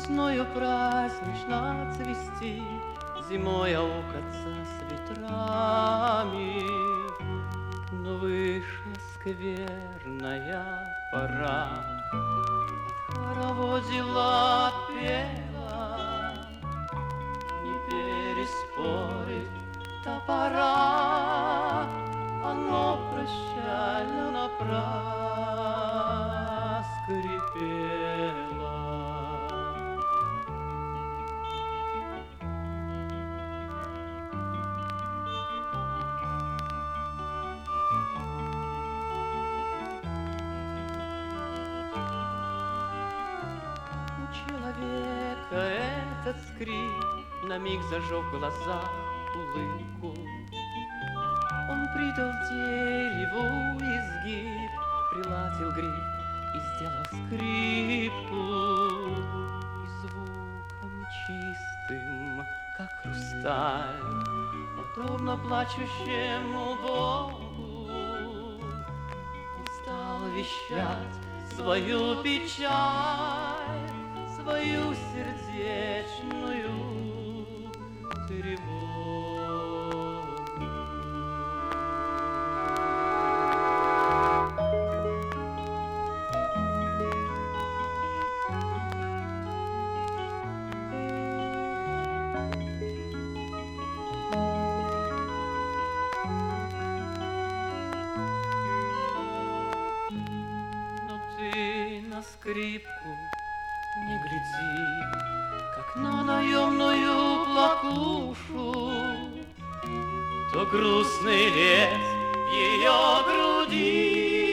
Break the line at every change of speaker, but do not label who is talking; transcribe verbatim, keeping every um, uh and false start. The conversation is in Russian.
Весною празднично цвести, зимой аукаться с ветрами. Но вышла скверная пора, хороводила пела, не переспорить топора, оно прощально проскрипело. Человека этот скрип на миг зажег в глазах улыбку. Он придал дереву изгиб, приладил гриф и сделал скрипку. И звуком чистым, как хрусталь, подобно плачущему Богу, он стал вещать свою печаль, свою сердечную тревогу. Но ты на скрипку не гляди, как на наемную плакушу, то грустный лес в ее груди.